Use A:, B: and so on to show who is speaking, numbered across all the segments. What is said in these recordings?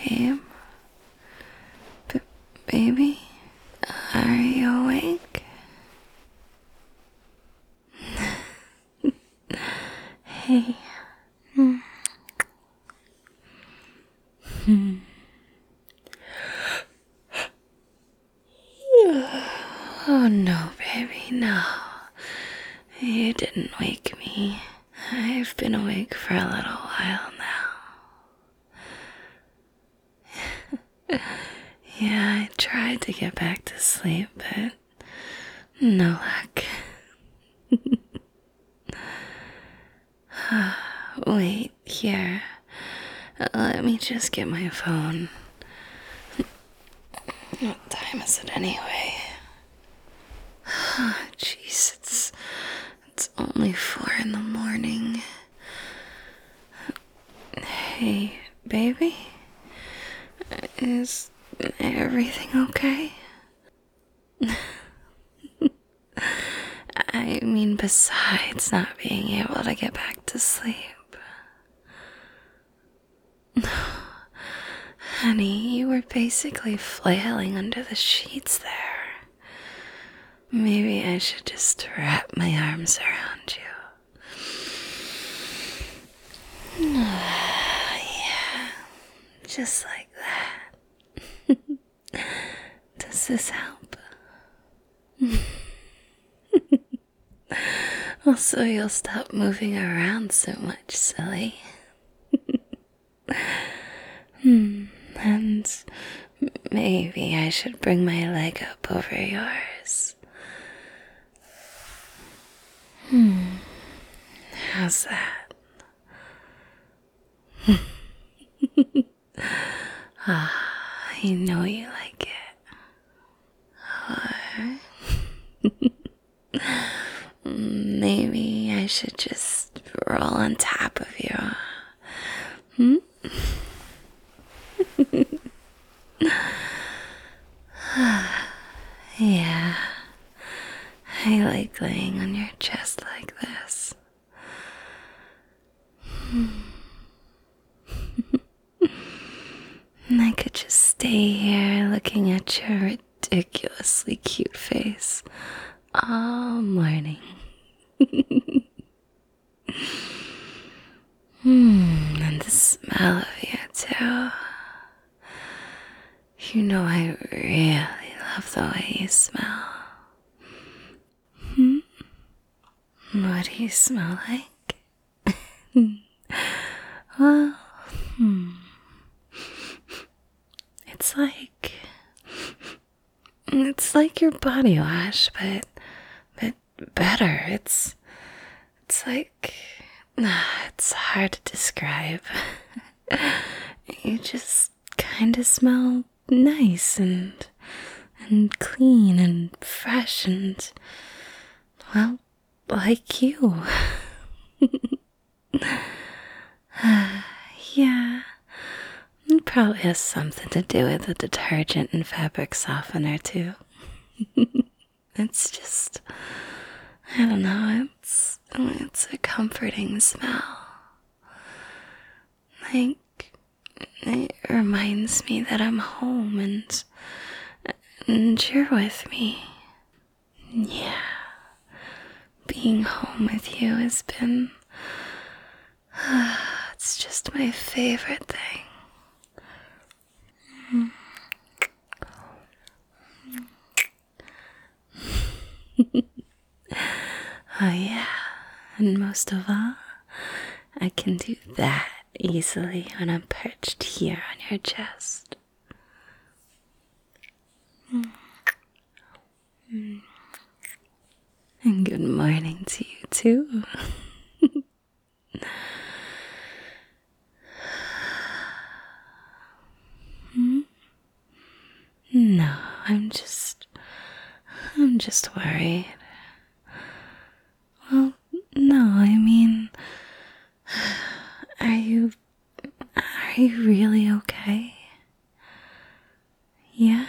A: Babe? Baby? Are you awake? Hey. Oh no, baby, no. You didn't wake me. I've been awake for a little while now. Yeah, I tried to get back to sleep, but no luck. Wait, here. Let me just get my phone. What time is it anyway? Jeez, it's only 4 in the morning. Hey, baby? Is everything okay? I mean, besides not being able to get back to sleep. Honey, you were basically flailing under the sheets there. Maybe I should just wrap my arms around you. Yeah, just like that. Does this help? Also, you'll stop moving around so much, silly. And maybe I should bring my leg up over yours. How's that? I know you like it. Or maybe I should just roll on top of you. Yeah, I like laying on your chest like this. And I could just stay here looking at your ridiculously cute face all morning. And the smell of you too. You know I really love the way you smell. What do you smell like? Well, it's like your body wash, but better. It's like, it's hard to describe. You just kind of smell nice and clean and fresh and, well, like you. Yeah, it probably has something to do with the detergent and fabric softener too. It's just, I don't know, it's a comforting smell. Like, it reminds me that I'm home and you're with me. Yeah, being home with you has been, it's just my favorite thing. Oh yeah, and most of all, I can do that easily when I'm perched here on your chest. And good morning to you too. No, I'm just worried. Well, no, I mean, are you really okay? Yeah?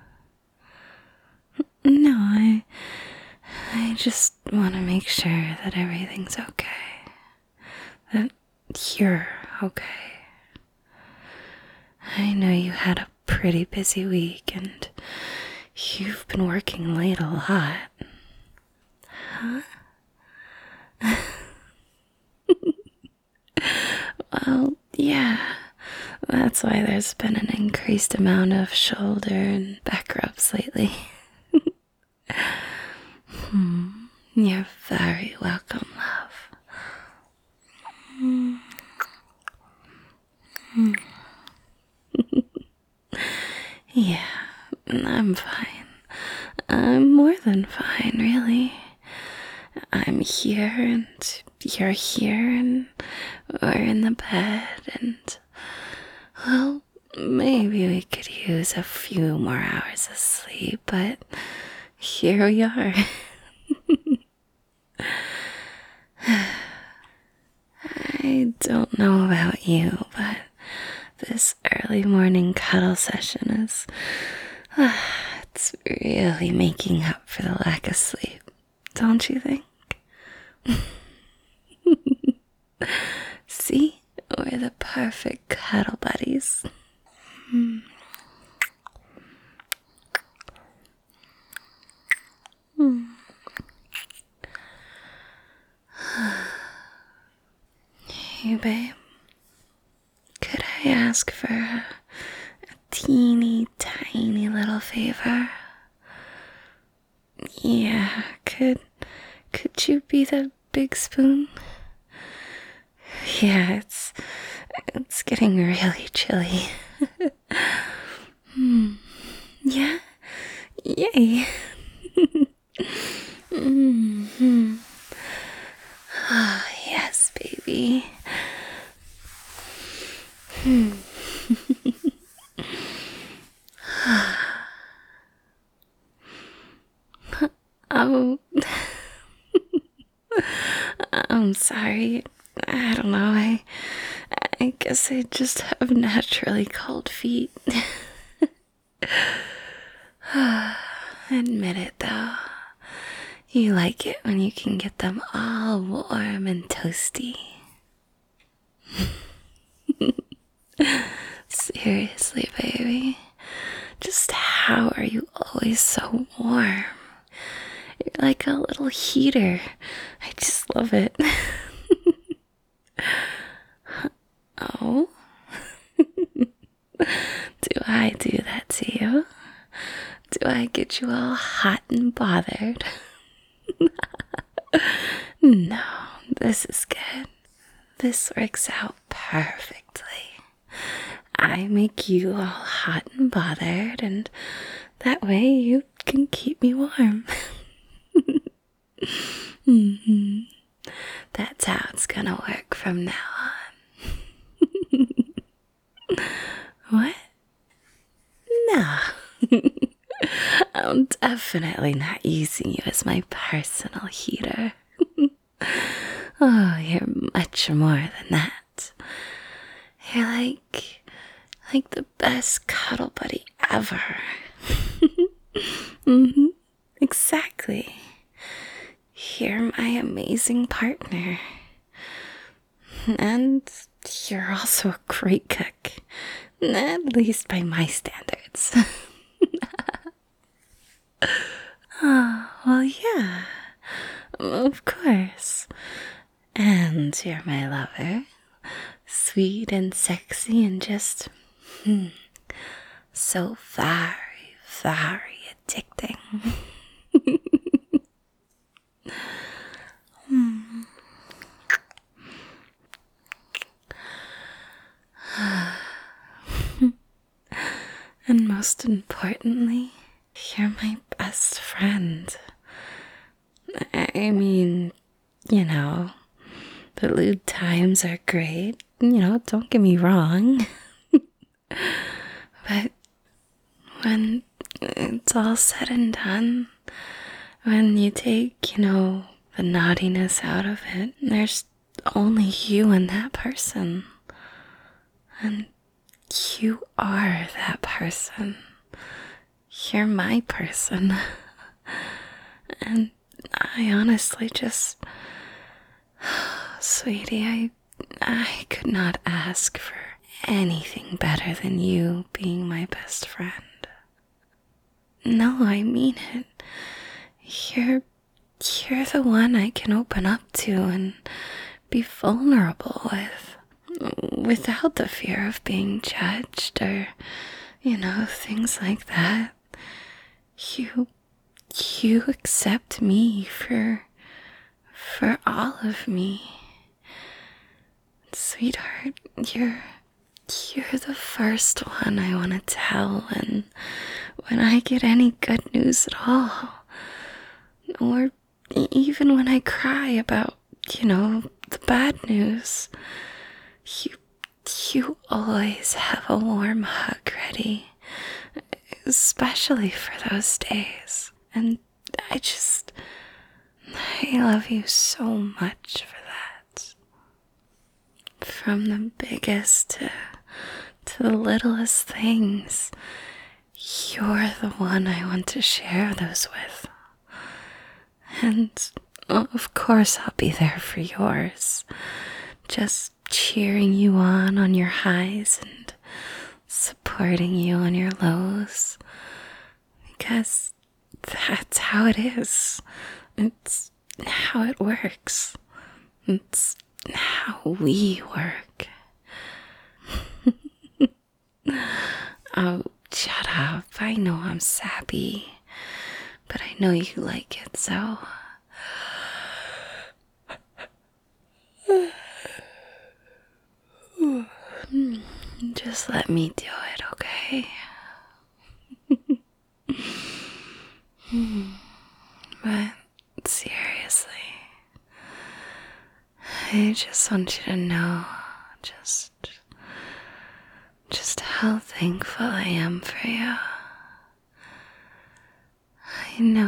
A: No, I just want to make sure that everything's okay. That you're okay. I know you had a pretty busy week and you've been working late a lot. Huh? Well, yeah. That's why there's been an increased amount of shoulder and back rubs lately. You're very welcome, love. Yeah, I'm fine. I'm more than fine, really. I'm here and you're here and we're in the bed and, well, maybe we could use a few more hours of sleep, but here we are. I don't know about you, but this early morning cuddle session is, it's really making up for the lack of sleep, don't you think? See, we're the perfect cuddle buddies. Hey, babe. Could I ask for a teeny tiny little favor? Yeah, could you be the big spoon? Yeah, it's getting really chilly. Yeah? Yay. Oh, yes, baby. Oh, I'm sorry. I don't know. I guess I just have naturally cold feet. Admit it, though. You like it when you can get them all warm and toasty. Seriously, baby. Just how are you always so warm? You're like a little heater. I just love it. Oh? Do I do that to you? Do I get you all hot and bothered? No, this is good. This works out perfectly. I make you all hot and bothered, and that way you can keep me warm. That's how it's gonna work from now on. What? No. I'm definitely not using you as my personal heater. Oh, you're much more than that. You're like the best cuddle buddy ever. Exactly. You're my amazing partner. And you're also a great cook. At least by my standards. Oh, well, yeah. Of course. And you're my lover. Sweet and sexy and just so very, very addicting. And most importantly, you're my best friend. I mean, you know, the lewd times are great. Don't get me wrong. But when it's all said and done, when you take, the naughtiness out of it, there's only you and that person. And you are that person. You're my person. And I honestly sweetie, I could not ask for anything better than you being my best friend. No, I mean it. You're the one I can open up to and be vulnerable with, without the fear of being judged or, things like that. You accept me for all of me. Sweetheart, you're the first one I want to tell when I get any good news at all. Or even when I cry about, the bad news. You always have a warm hug ready, especially for those days. And I love you so much for that. From the biggest to the littlest things, you're the one I want to share those with. And of course I'll be there for yours, just cheering you on your highs and supporting you on your lows, because that's how it is. It's how it works. It's how we work. Oh, shut up. I know I'm sappy, but I know you like it, so... Just let me do it, okay? But seriously, I just want you to know just how thankful I am for you. I know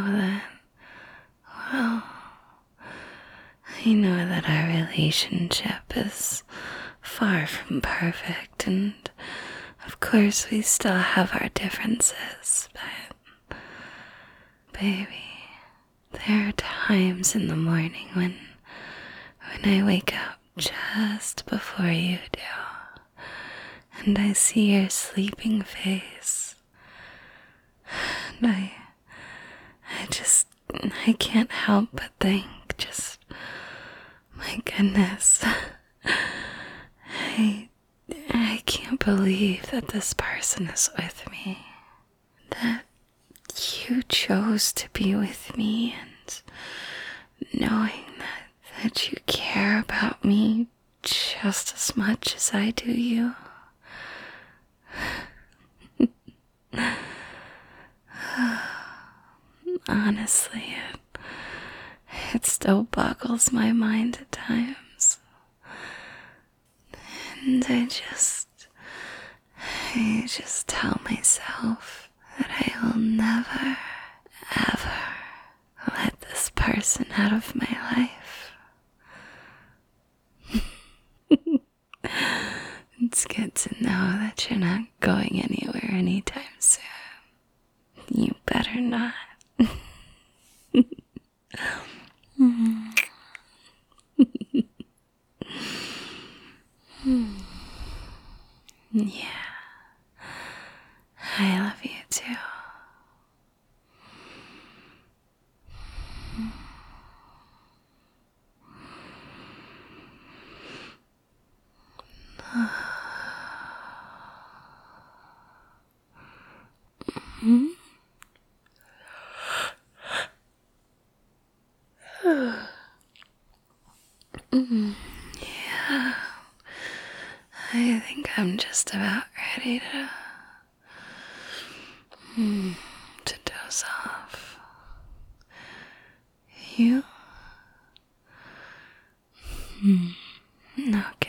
A: that our relationship is far from perfect, and of course we still have our differences, but baby, there are times in the morning when I wake up just before you do, and I see your sleeping face, and I can't help but think, my goodness, I can't believe that this person is with me, that you chose to be with me, and knowing that you care about me just as much as I do you. Honestly, it still boggles my mind at times. And I just tell myself that I will never, ever let this person out of my life. It's good to know that you're not going anywhere anytime soon. You better not. Yeah, I love you too. Yeah, I think I'm just about ready to doze off. You? Okay.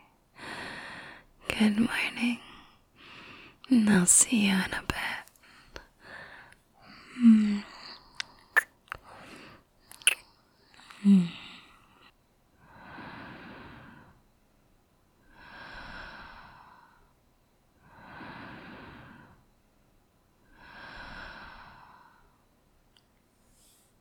A: Good morning. And I'll see you in a bit. Mm.